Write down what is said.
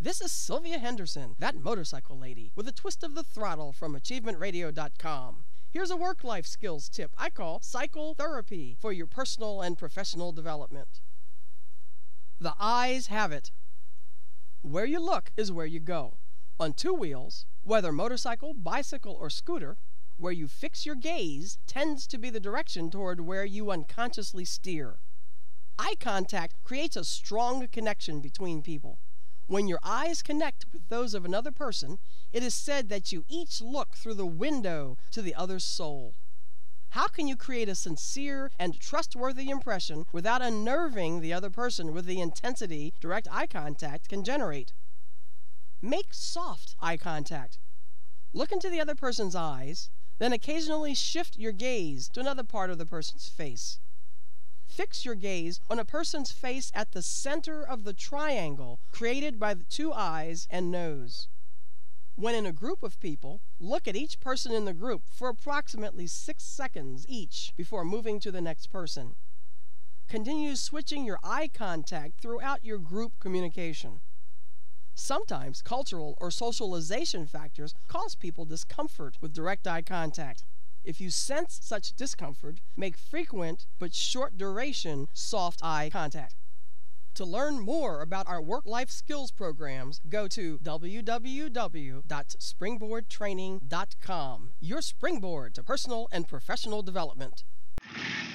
This is Sylvia Henderson, that motorcycle lady, with a twist of the throttle from AchievementRadio.com. Here's a work-life skills tip I call Cycle Therapy for your personal and professional development. The eyes have it. Where you look is where you go. On two wheels, whether motorcycle, bicycle, or scooter, where you fix your gaze tends to be the direction toward where you unconsciously steer. Eye contact creates a strong connection between people. When your eyes connect with those of another person, it is said that you each look through the window to the other's soul. How can you create a sincere and trustworthy impression without unnerving the other person with the intensity direct eye contact can generate? Make soft eye contact. Look into the other person's eyes, then occasionally shift your gaze to another part of the person's face. Fix your gaze on a person's face at the center of the triangle created by the two eyes and nose. When in a group of people, look at each person in the group for approximately 6 seconds each before moving to the next person. Continue switching your eye contact throughout your group communication. Sometimes cultural or socialization factors cause people discomfort with direct eye contact. If you sense such discomfort, make frequent but short duration soft eye contact. To learn more about our work-life skills programs, go to www.springboardtraining.com, your springboard to personal and professional development.